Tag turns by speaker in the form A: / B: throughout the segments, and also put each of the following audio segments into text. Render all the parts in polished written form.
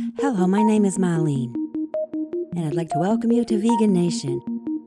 A: Hello, my name is Marlene, and I'd like to welcome you to Vegan Nation.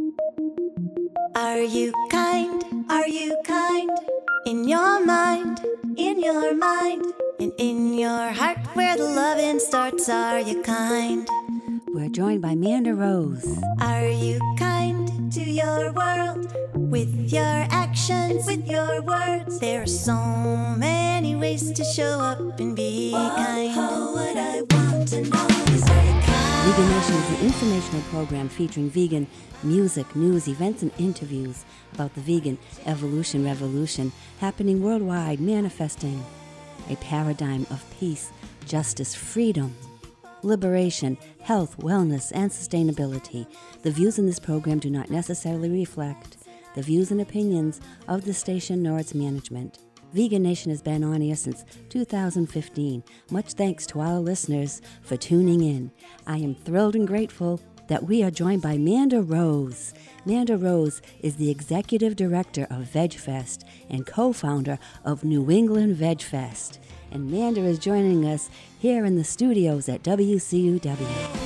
B: Are you kind? Are you kind? In your mind, and in your heart where the loving starts, are you kind?
A: We're joined by Manda Rose.
B: Are you kind to your world? With your actions, with your words, there are so many ways to show up and be kind. What I want to know is, are you kind?
A: Vegan Nation is an informational program featuring vegan music, news, events, and interviews about the vegan evolution revolution happening worldwide, manifesting a paradigm of peace, justice, freedom, liberation, health, wellness, and sustainability. The views in this program do not necessarily reflect the views and opinions of the station nor its management. Vegan Nation has been on air since 2015. Much thanks to our listeners for tuning in. I am thrilled and grateful that we are joined by Manda Rose. Manda Rose is the executive director of VegFest and co-founder of New England VegFest. And Manda is joining us here in the studios at WCUW.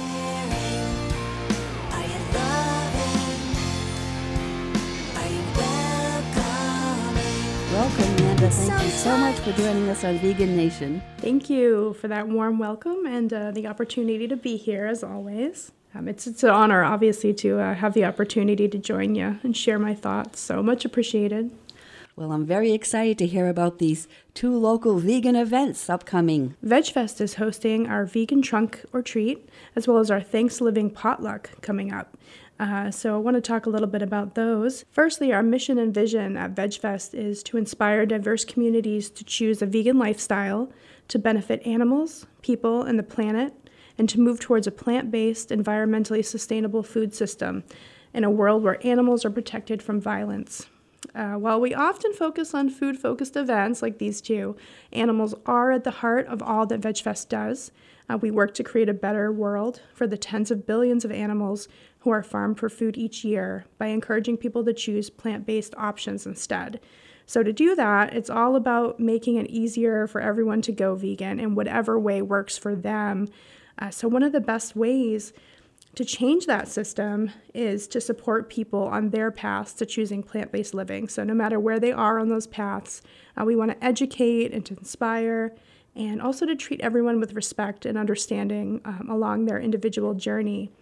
A: Welcome, Manda. Thank you so much for joining us on Vegan Nation.
C: Thank you for that warm welcome and the opportunity to be here, as always. It's an honor, obviously, to have the opportunity to join you and share my thoughts. So much appreciated.
A: Well, I'm very excited to hear about these two local vegan events upcoming.
C: VegFest is hosting our vegan trunk or treat, as well as our Thanksgiving potluck coming up. So I want to talk a little bit about those. Firstly, our mission and vision at VegFest is to inspire diverse communities to choose a vegan lifestyle, to benefit animals, people, and the planet, and to move towards a plant-based, environmentally sustainable food system in a world where animals are protected from violence. While we often focus on food-focused events like these two, animals are at the heart of all that VegFest does. We work to create a better world for the tens of billions of animals who are farmed for food each year by encouraging people to choose plant-based options instead. So to do that, it's all about making it easier for everyone to go vegan in whatever way works for them. So one of the best ways to change that system is to support people on their paths to choosing plant-based living. So no matter where they are on those paths, we want to educate and to inspire, and also to treat everyone with respect and understanding along their individual journey.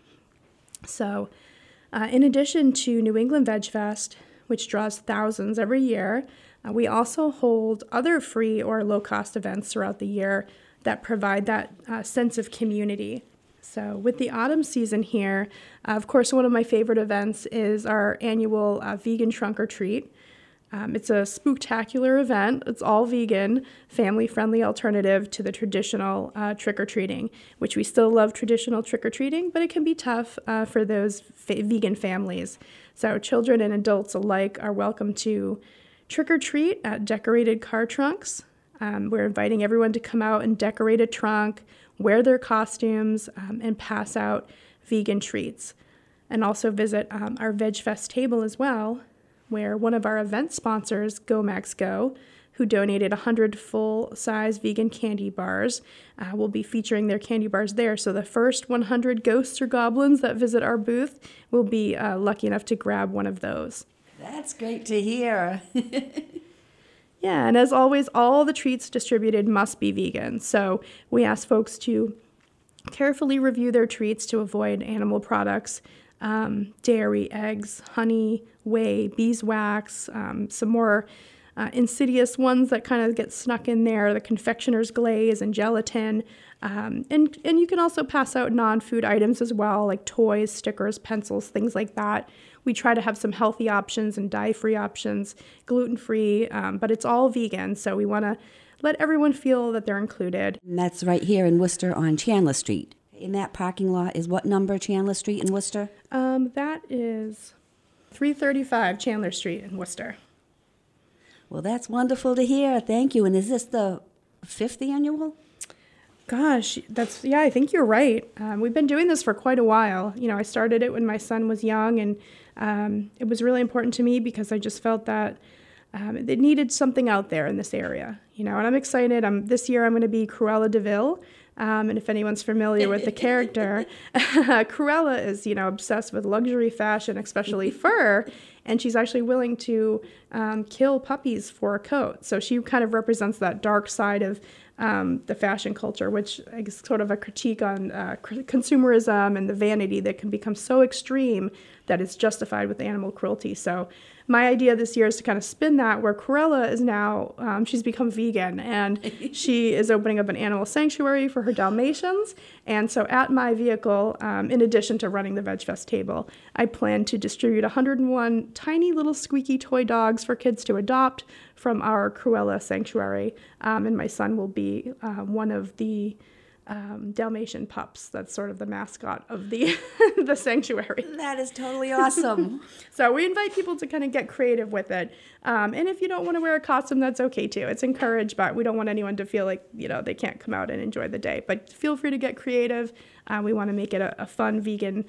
C: So in addition to New England VegFest, which draws thousands every year, we also hold other free or low-cost events throughout the year that provide that sense of community. So with the autumn season here, of course, one of my favorite events is our annual vegan trunk or treat. It's a spooktacular event. It's all vegan, family-friendly alternative to the traditional trick-or-treating, which we still love traditional trick-or-treating, but it can be tough for those vegan families. So children and adults alike are welcome to trick-or-treat at decorated car trunks. We're inviting everyone to come out and decorate a trunk, wear their costumes, and pass out vegan treats. And also visit our VegFest table as well, where one of our event sponsors, Go Max Go, who donated 100 full-size vegan candy bars, will be featuring their candy bars there. So the first 100 ghosts or goblins that visit our booth will be lucky enough to grab one of those.
A: That's great to hear.
C: Yeah, and as always, all the treats distributed must be vegan. So we ask folks to carefully review their treats to avoid animal products, dairy, eggs, honey, whey, beeswax, some more insidious ones that kind of get snuck in there, the confectioner's glaze and gelatin. And you can also pass out non-food items as well, like toys, stickers, pencils, things like that. We try to have some healthy options and dye-free options, gluten-free, but it's all vegan, so we want to let everyone feel that they're included.
A: And that's right here in Worcester on Chandler Street. In that parking lot is what number, Chandler Street in Worcester?
C: That is 335 Chandler Street in Worcester.
A: Well, that's wonderful to hear. Thank you. And is this the 5th annual?
C: Gosh, I think you're right. We've been doing this for quite a while. You know, I started it when my son was young, and it was really important to me because I just felt that it needed something out there in this area. You know, and I'm excited. This year I'm going to be Cruella de Vil. And if anyone's familiar with the character, Cruella is, obsessed with luxury fashion, especially fur, and she's actually willing to kill puppies for a coat. So she kind of represents that dark side of the fashion culture, which is sort of a critique on consumerism and the vanity that can become so extreme that it's justified with animal cruelty. So my idea this year is to kind of spin that, where Cruella is now, she's become vegan, and she is opening up an animal sanctuary for her Dalmatians. And so at my vehicle, in addition to running the VegFest table, I plan to distribute 101 tiny little squeaky toy dogs for kids to adopt from our Cruella sanctuary. And my son will be one of the Dalmatian pups. That's sort of the mascot of the the sanctuary.
A: That is totally awesome.
C: So we invite people to kind of get creative with it. And if you don't want to wear a costume, that's okay too. It's encouraged, but we don't want anyone to feel like, they can't come out and enjoy the day. But feel free to get creative. We want to make it a fun vegan,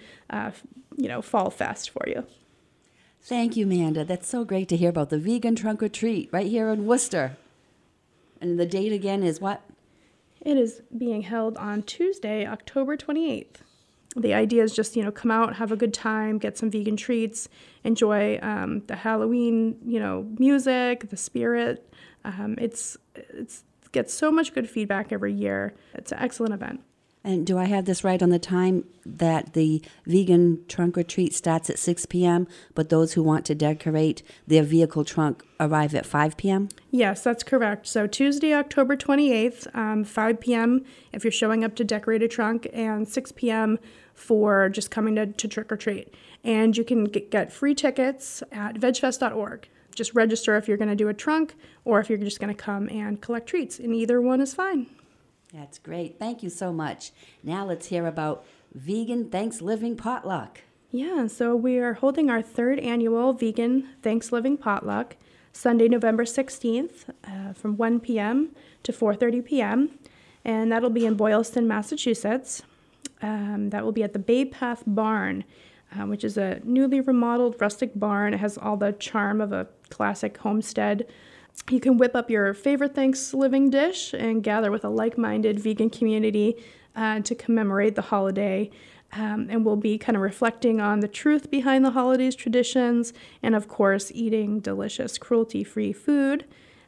C: fall fest for you.
A: Thank you, Amanda. That's so great to hear about the Vegan Trunk or Treat right here in Worcester. And the date again is what?
C: It is being held on Tuesday, October 28th. The idea is just, come out, have a good time, get some vegan treats, enjoy the Halloween, music, the spirit. It gets so much good feedback every year. It's an excellent event.
A: And do I have this right on the time that the Vegan Trunk or Treat starts at 6 p.m., but those who want to decorate their vehicle trunk arrive at 5 p.m.?
C: Yes, that's correct. So Tuesday, October 28th, 5 p.m. if you're showing up to decorate a trunk, and 6 p.m. for just coming to trick or treat. And you can get free tickets at vegfest.org. Just register if you're going to do a trunk or if you're just going to come and collect treats, and either one is fine.
A: That's great. Thank you so much. Now let's hear about Vegan Thanksgiving Potluck.
C: Yeah, so we are holding our third annual Vegan Thanksgiving Potluck Sunday, November 16th from 1 p.m. to 4:30 p.m. And that'll be in Boylston, Massachusetts. That will be at the Bay Path Barn, which is a newly remodeled rustic barn. It has all the charm of a classic homestead. You can whip up your favorite Thanksgiving dish and gather with a like-minded vegan community to commemorate the holiday. And we'll be kind of reflecting on the truth behind the holiday's traditions and, of course, eating delicious, cruelty-free food.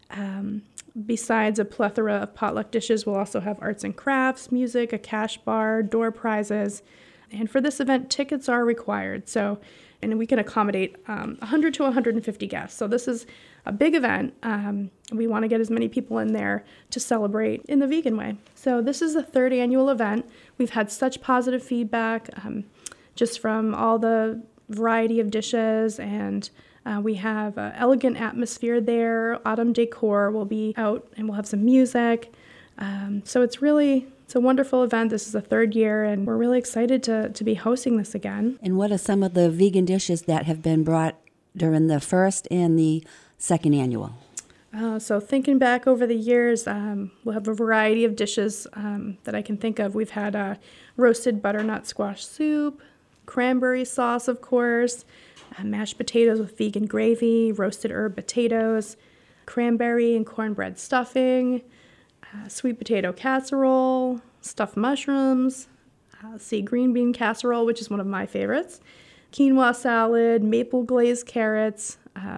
C: Besides a plethora of potluck dishes, we'll also have arts and crafts, music, a cash bar, door prizes. And for this event, tickets are required. And we can accommodate 100 to 150 guests. So this is a big event. We want to get as many people in there to celebrate in the vegan way. So this is the third annual event. We've had such positive feedback just from all the variety of dishes, and we have an elegant atmosphere there. Autumn decor will be out, and we'll have some music. So it's a wonderful event. This is the third year, and we're really excited to be hosting this again.
A: And what are some of the vegan dishes that have been brought during the first and the second annual?
C: So thinking back over the years, we'll have a variety of dishes that I can think of. We've had roasted butternut squash soup, cranberry sauce, of course, mashed potatoes with vegan gravy, roasted herb potatoes, cranberry and cornbread stuffing, sweet potato casserole, stuffed mushrooms, green bean casserole, which is one of my favorites, quinoa salad, maple glazed carrots.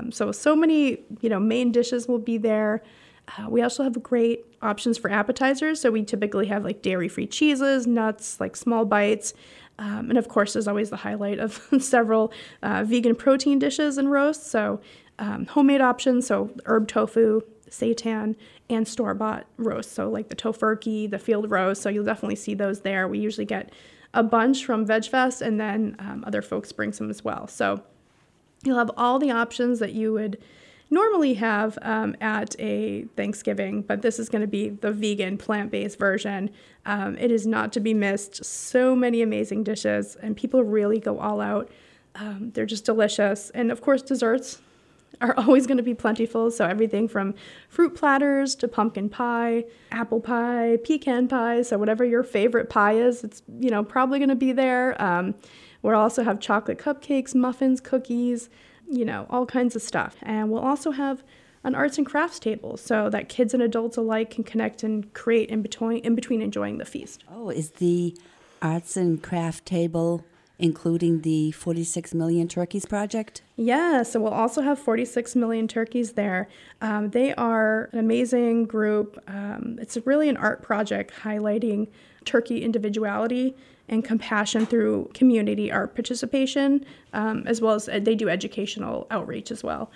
C: So many, main dishes will be there. We also have great options for appetizers. So we typically have like dairy-free cheeses, nuts, like small bites. And of course, there's always the highlight of several vegan protein dishes and roasts. So homemade options, so herb tofu, seitan, and store-bought roasts. So like the tofurkey, the field roast. So you'll definitely see those there. We usually get a bunch from VegFest, and then other folks bring some as well. So you'll have all the options that you would normally have at a Thanksgiving, but this is going to be the vegan, plant-based version. It is not to be missed. So many amazing dishes, and people really go all out. They're just delicious. And of course, desserts are always going to be plentiful. So everything from fruit platters to pumpkin pie, apple pie, pecan pie. So whatever your favorite pie is, it's probably going to be there. We'll also have chocolate cupcakes, muffins, cookies, all kinds of stuff. And we'll also have an arts and crafts table so that kids and adults alike can connect and create in between enjoying the feast.
A: Oh, is the arts and craft table including the 46 Million Turkeys project?
C: Yeah, so we'll also have 46 Million Turkeys there. They are an amazing group. It's really an art project highlighting turkey individuality and compassion through community art participation, as well as they do educational outreach as well.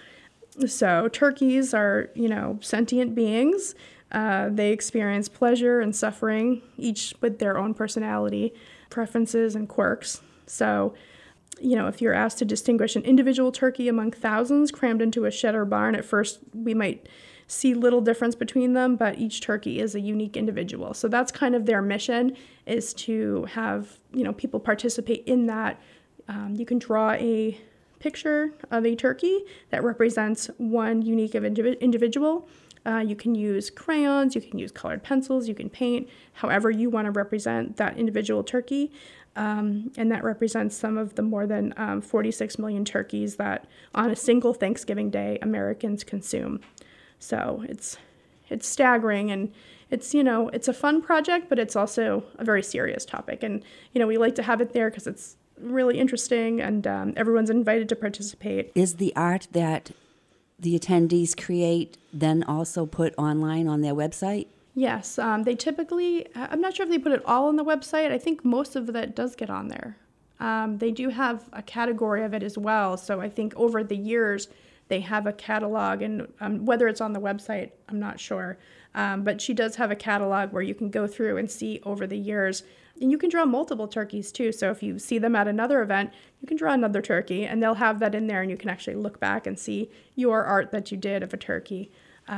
C: So turkeys are, sentient beings. They experience pleasure and suffering, each with their own personality, preferences, and quirks. So, if you're asked to distinguish an individual turkey among thousands crammed into a shed or barn, at first we might see little difference between them, but each turkey is a unique individual. So that's kind of their mission, is to have, people participate in that. You can draw a picture of a turkey that represents one unique individual. You can use crayons, you can use colored pencils, you can paint however you want to represent that individual turkey. And that represents some of the more than 46 million turkeys that on a single Thanksgiving day Americans consume. So it's staggering, and it's a fun project, but it's also a very serious topic. And we like to have it there because it's really interesting, and everyone's invited to participate.
A: Is the art that the attendees create then also put online on their website?
C: Yes, they typically, I'm not sure if they put it all on the website. I think most of that does get on there. They do have a category of it as well. So I think over the years, they have a catalog, and whether it's on the website, I'm not sure. But she does have a catalog where you can go through and see over the years. And you can draw multiple turkeys too. So if you see them at another event, you can draw another turkey, and they'll have that in there, and you can actually look back and see your art that you did of a turkey.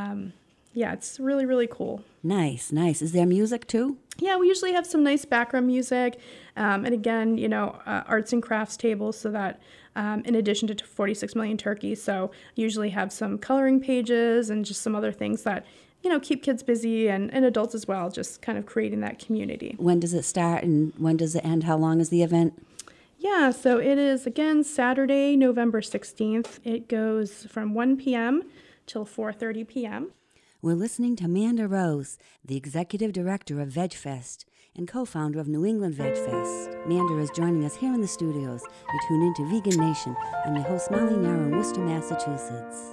C: Yeah, it's really, really cool.
A: Nice. Is there music too?
C: Yeah, we usually have some nice background music. And again, arts and crafts tables, so that in addition to 46 million turkeys, so usually have some coloring pages and just some other things that, keep kids busy and adults as well, just kind of creating that community.
A: When does it start and when does it end? How long is the event?
C: Yeah, so it is, again, Saturday, November 16th. It goes from 1 p.m. till 4:30 p.m.
A: We're listening to Amanda Rose, the executive director of VegFest and co-founder of New England VegFest. Amanda is joining us here in the studios. You tune into Vegan Nation. I'm your host, Molly Narrow, in Worcester, Massachusetts.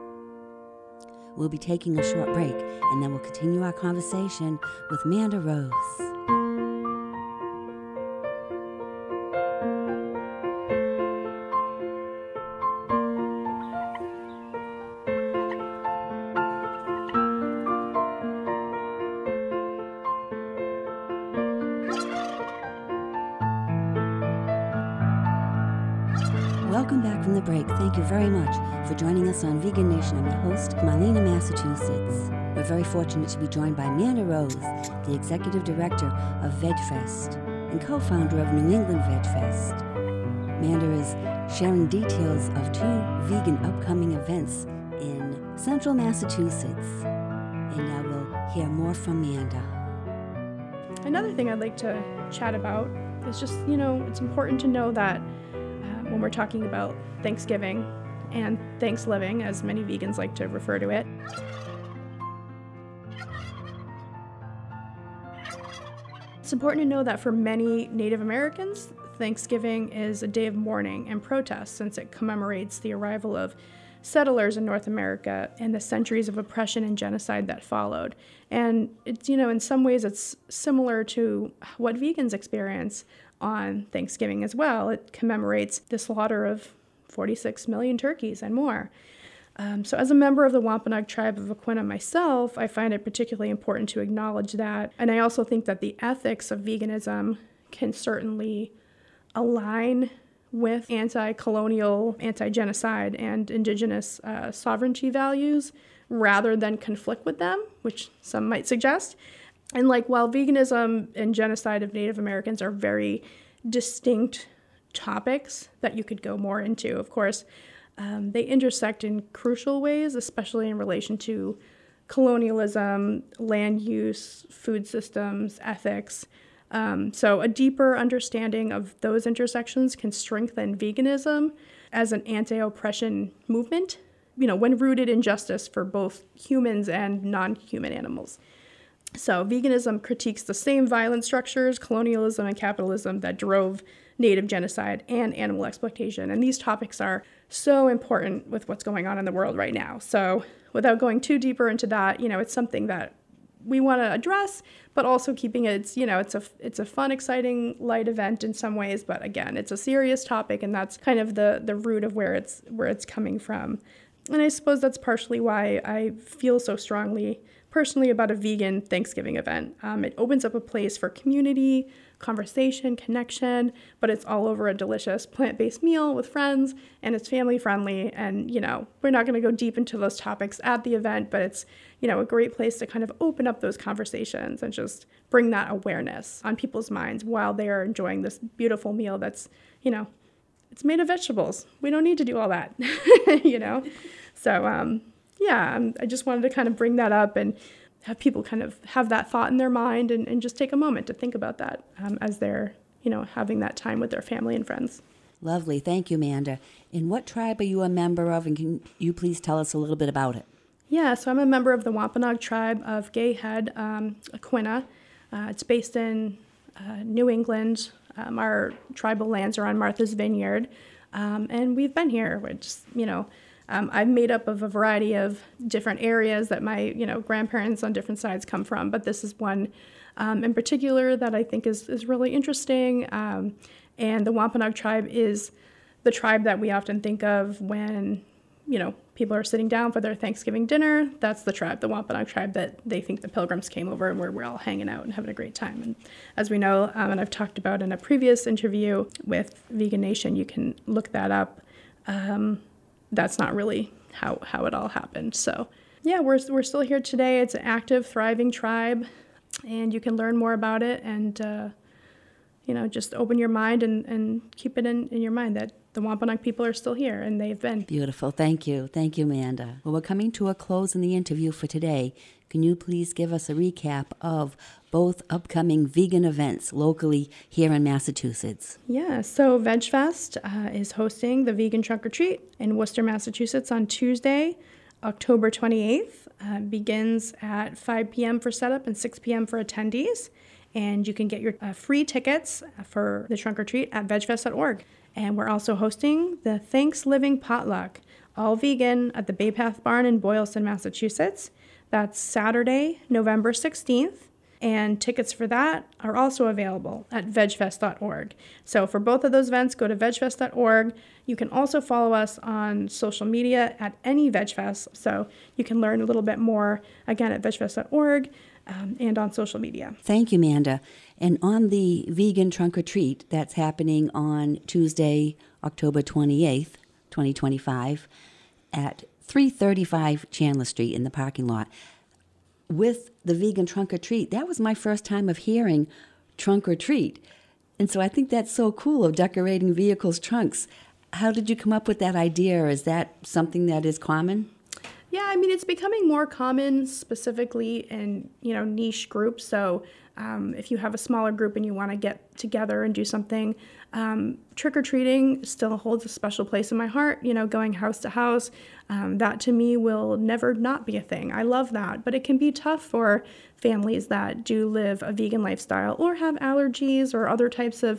A: We'll be taking a short break, and then we'll continue our conversation with Amanda Rose. Welcome back from the break. Thank you very much for joining us on Vegan Nation. I'm your host, Marlena, Massachusetts. We're very fortunate to be joined by Amanda Rose, the executive director of VegFest and co-founder of New England VegFest. Amanda is sharing details of 2 vegan upcoming events in central Massachusetts. And now we'll hear more from Amanda.
C: Another thing I'd like to chat about is just, it's important to know that when we're talking about Thanksgiving and Thanksliving, as many vegans like to refer to it, it's important to know that for many Native Americans, Thanksgiving is a day of mourning and protest, since it commemorates the arrival of settlers in North America and the centuries of oppression and genocide that followed. And it's, in some ways it's similar to what vegans experience on Thanksgiving as well. It commemorates the slaughter of 46 million turkeys and more. So as a member of the Wampanoag tribe of Aquinnah myself, I find it particularly important to acknowledge that. And I also think that the ethics of veganism can certainly align with anti-colonial, anti-genocide, and indigenous sovereignty values rather than conflict with them, which some might suggest. And while veganism and genocide of Native Americans are very distinct topics that you could go more into, of course, they intersect in crucial ways, especially in relation to colonialism, land use, food systems, ethics. So a deeper understanding of those intersections can strengthen veganism as an anti-oppression movement when rooted in justice for both humans and non-human animals. So veganism critiques the same violent structures, colonialism and capitalism that drove native genocide and animal exploitation. And these topics are so important with what's going on in the world right now. So without going too deeper into that, it's something that we want to address, but also keeping it, it's a fun, exciting, light event in some ways. But again, it's a serious topic, and that's kind of the root of where it's coming from. And I suppose that's partially why I feel so strongly personally about a vegan Thanksgiving event. It opens up a place for community, conversation, connection, but it's all over a delicious plant-based meal with friends, and it's family friendly. And, we're not going to go deep into those topics at the event, but it's, a great place to kind of open up those conversations and just bring that awareness on people's minds while they are enjoying this beautiful meal that's, it's made of vegetables. We don't need to do all that, So, I just wanted to kind of bring that up and have people kind of have that thought in their mind and just take a moment to think about that as they're, having that time with their family and friends.
A: Lovely. Thank you, Amanda. And what tribe are you a member of, and can you please tell us a little bit about it?
C: Yeah, so I'm a member of the Wampanoag tribe of Gay Head, Aquinnah. It's based in New England. Our tribal lands are on Martha's Vineyard, and we've been here. We're just, I'm made up of a variety of different areas that my, grandparents on different sides come from, but this is one in particular that I think is really interesting. And the Wampanoag tribe is the tribe that we often think of when, people are sitting down for their Thanksgiving dinner. That's the tribe, the Wampanoag tribe, that they think the Pilgrims came over and we're all hanging out and having a great time. And as we know, and I've talked about in a previous interview with Vegan Nation, you can look that up. That's not really how it all happened. So yeah, we're still here today. It's an active, thriving tribe, and you can learn more about it and, just open your mind and keep it in your mind that the Wampanoag people are still here, and they've been.
A: Beautiful. Thank you. Thank you, Amanda. Well, we're coming to a close in the interview for today. Can you please give us a recap of both upcoming vegan events locally here in Massachusetts?
C: Yeah, so VegFest is hosting the Vegan Trunk or Treat in Worcester, Massachusetts on Tuesday, October 28th. Begins at 5 p.m. for setup and 6 p.m. for attendees. And you can get your free tickets for the Trunk or Treat at vegfest.org. And we're also hosting the Thanksgiving Potluck, all vegan, at the Bay Path Barn in Boylston, Massachusetts. That's Saturday, November 16th. And tickets for that are also available at vegfest.org. So for both of those events, go to vegfest.org. You can also follow us on social media at any VegFest. So you can learn a little bit more, again, at vegfest.org. And on social media.
A: Thank you, Amanda. And on the Vegan Trunk or Treat, that's happening on Tuesday, October 28th, 2025, at 335 Chandler Street in the parking lot. With the Vegan Trunk or Treat, that was my first time of hearing trunk or treat. And so I think that's so cool, of decorating vehicles' trunks. How did you come up with that idea? Is that something that is common?
C: Yeah, I mean, it's becoming more common specifically in, niche groups. So if you have a smaller group and you want to get together and do something, trick-or-treating still holds a special place in my heart, going house to house. That to me will never not be a thing. I love that. But it can be tough for families that do live a vegan lifestyle or have allergies or other types of,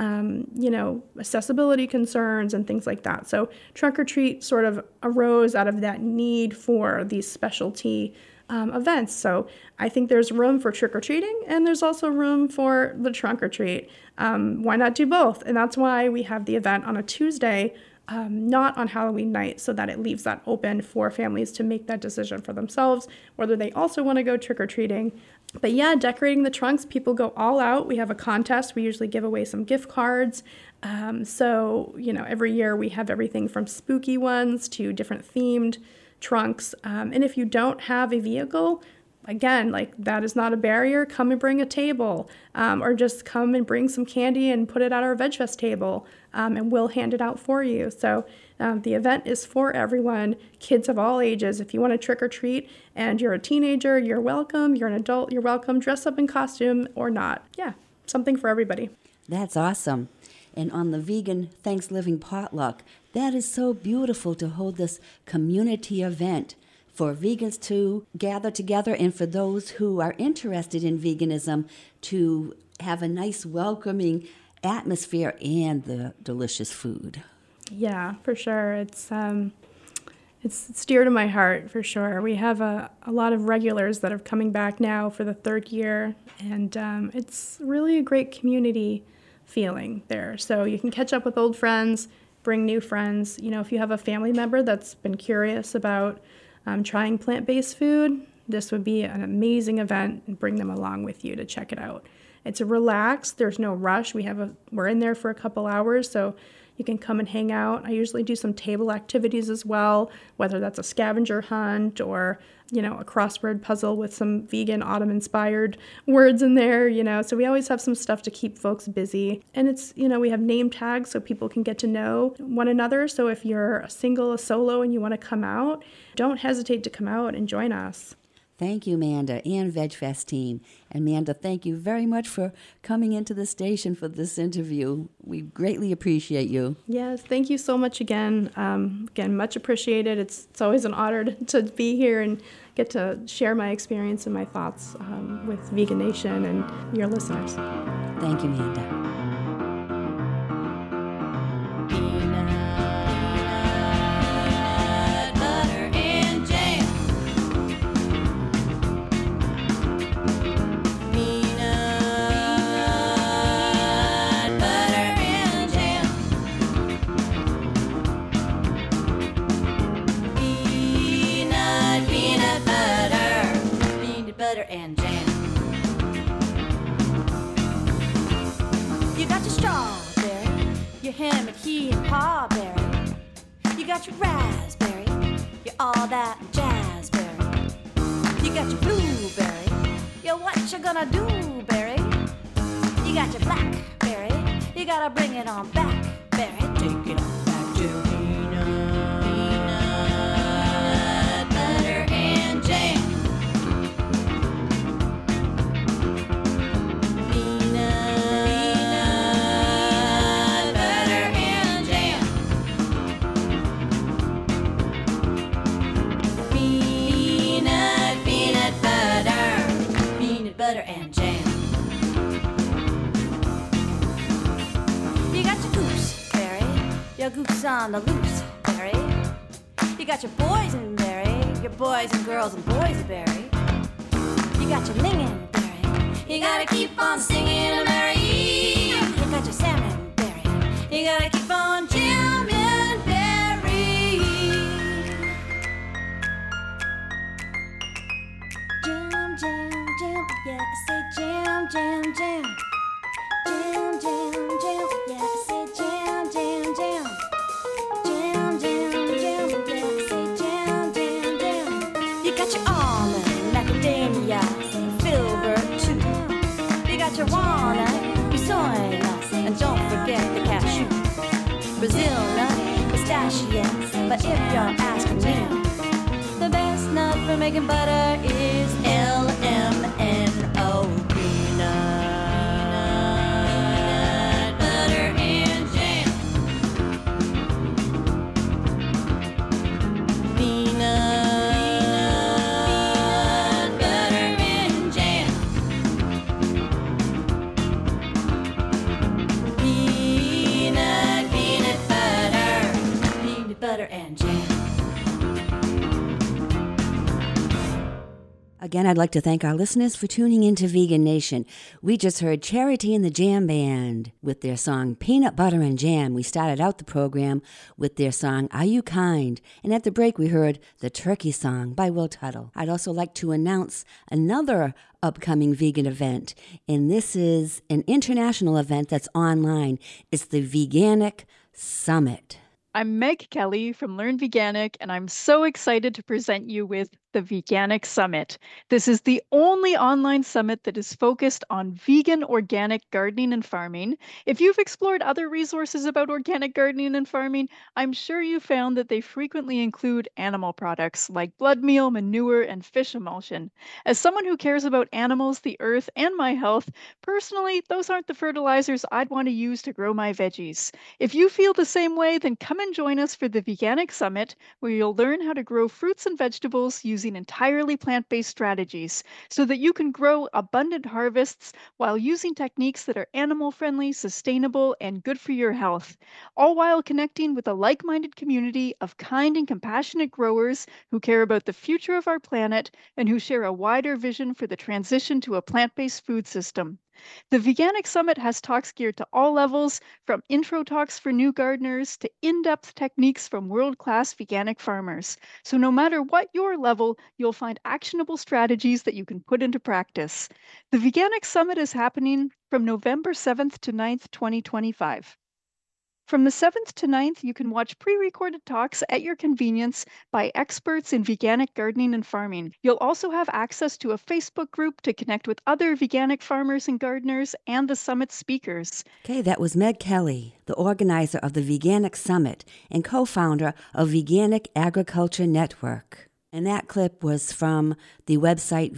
C: accessibility concerns and things like that. So trunk or treat sort of arose out of that need for these specialty events. So I think there's room for trick-or-treating, and there's also room for the trunk or treat. Why not do both? And that's why we have the event on a Tuesday, not on Halloween night, so that it leaves that open for families to make that decision for themselves, whether they also want to go trick-or-treating. But yeah, decorating the trunks, people go all out. We have a contest. We usually give away some gift cards. So, every year we have everything from spooky ones to different themed trunks. And if you don't have a vehicle, again, that is not a barrier. Come and bring a table, or just come and bring some candy and put it at our VegFest table, and we'll hand it out for you. So the event is for everyone, kids of all ages. If you want to trick or treat and you're a teenager, you're welcome. You're an adult, you're welcome. Dress up in costume or not. Yeah. something for everybody.
A: That's awesome. And on the Vegan Thanksgiving Potluck, that is so beautiful to hold this community event for vegans to gather together and for those who are interested in veganism to have a nice welcoming atmosphere and the delicious food.
C: Yeah, for sure. It's dear to my heart, for sure. We have a lot of regulars that are coming back now for the third year, and it's really a great community feeling there. So you can catch up with old friends, bring new friends. You know, if you have a family member that's been curious about trying plant-based food, this would be an amazing event, and bring them along with you to check it out. It's relaxed. There's no rush. We're in there for a couple hours, so you can come and hang out. I usually do some table activities as well, whether that's a scavenger hunt or, a crossword puzzle with some vegan autumn-inspired words in there, So we always have some stuff to keep folks busy. And it's, we have name tags so people can get to know one another. So if you're a single, a solo, and you want to come out, don't hesitate to come out and join us.
A: Thank you, Amanda, and VegFest team. Amanda, thank you very much for coming into the station for this interview. We greatly appreciate you.
C: Yes, thank you so much again. Again, much appreciated. It's always an honor to be here and get to share my experience and my thoughts with Vegan Nation and your listeners.
A: Thank you, Amanda.
B: And jam. You got your strawberry, your ham and he and pawberry. You got your raspberry, you're all that jazzberry. You got your blueberry, yo, what you gonna do, berry? You got your blackberry, you gotta bring it on back, berry. Take it on back to peanut butter and jam. Butter and jam. You got your gooseberry, your goose on the loose berry. You got your boysenberry, your boys and girls and boysenberry. You got your lingonberry, you gotta keep on singing a merry. You got your salmonberry, you gotta keep on jamming berry. Jam, jam, jam, yeah, I say jam, jam, jam. Jam, jam, jam, yeah, I say jam, jam, jam. Jam, jam, jam, yeah, I say jam, jam, jam. You got your almond, macadamia, filbert too. You got your walnut, your soy nut, and don't forget the cashew. Brazil nut, pistachios, but if you're asking me, the best nut for making butter is LMNO, peanut butter and jam. Peanut butter and jam. Peanut butter and jam.
A: Again, I'd like to thank our listeners for tuning in to Vegan Nation. We just heard Charity and the Jam Band with their song Peanut Butter and Jam. We started out the program with their song Are You Kind? And at the break, we heard the Turkey Song by Will Tuttle. I'd also like to announce another upcoming vegan event, and this is an international event that's online. It's the Veganic Summit.
D: I'm Meg Kelly from Learn Veganic, and I'm so excited to present you with the Veganic Summit. This is the only online summit that is focused on vegan organic gardening and farming. If you've explored other resources about organic gardening and farming, I'm sure you found that they frequently include animal products like blood meal, manure, and fish emulsion. As someone who cares about animals, the earth, and my health, personally, those aren't the fertilizers I'd want to use to grow my veggies. If you feel the same way, then come and join us for the Veganic Summit, where you'll learn how to grow fruits and vegetables using entirely plant-based strategies so that you can grow abundant harvests while using techniques that are animal-friendly, sustainable, and good for your health, all while connecting with a like-minded community of kind and compassionate growers who care about the future of our planet and who share a wider vision for the transition to a plant-based food system. The Veganic Summit has talks geared to all levels, from intro talks for new gardeners to in-depth techniques from world-class veganic farmers. So no matter what your level, you'll find actionable strategies that you can put into practice. The Veganic Summit is happening from November 7th to 9th, 2025. From the 7th to 9th, you can watch pre-recorded talks at your convenience by experts in veganic gardening and farming. You'll also have access to a Facebook group to connect with other veganic farmers and gardeners and the summit speakers.
A: Okay, that was Meg Kelly, the organizer of the Veganic Summit and co-founder of Veganic Agriculture Network. And that clip was from the website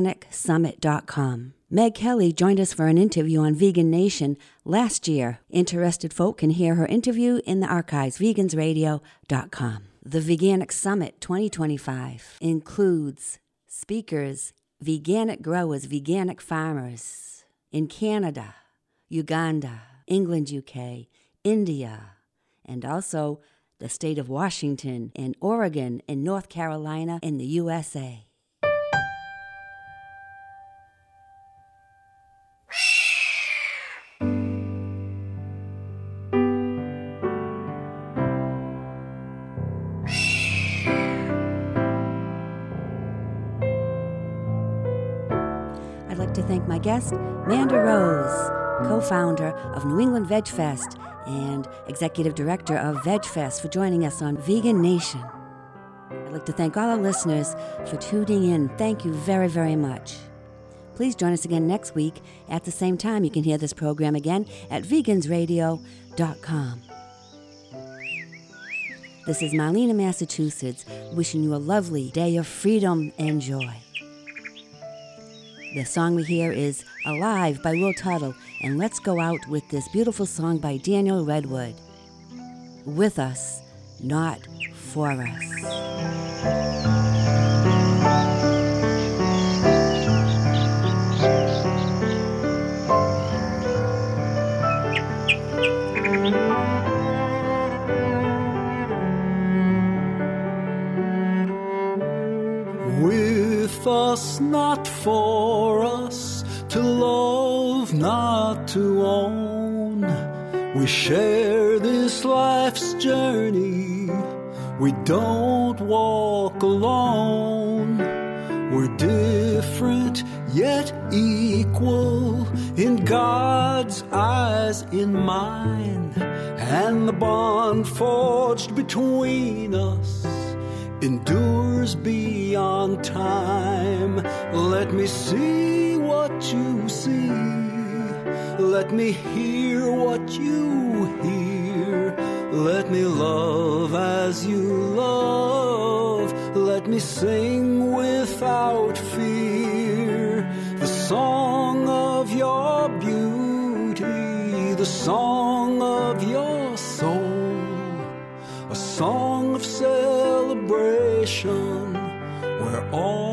A: veganicsummit.com. Meg Kelly joined us for an interview on Vegan Nation last year. Interested folk can hear her interview in the archives, vegansradio.com. The Veganic Summit 2025 includes speakers, veganic growers, veganic farmers in Canada, Uganda, England, UK, India, and also the state of Washington and Oregon and North Carolina in the USA. I'd like to thank my guest, Manda Rose, co-founder of New England Veg Fest and executive director of Veg Fest, for joining us on Vegan Nation. I'd like to thank all our listeners for tuning in. Thank you very, very much. Please join us again next week at the same time. You can hear this program again at vegansradio.com. This is Marlena, Massachusetts, wishing you a lovely day of freedom and joy. The song we hear is Alive by Will Tuttle, and let's go out with this beautiful song by Daniel Redwood. With us, not for us.
E: With us, not for us, to love, not to own. We share this life's journey, we don't walk alone. We're different, yet equal, in God's eyes, in mine. And the bond forged between us endures beyond time. Let me see what you see. Let me hear what you hear. Let me love as you love. Let me sing without fear the song of your beauty, the song of your soul, a song of celebration where all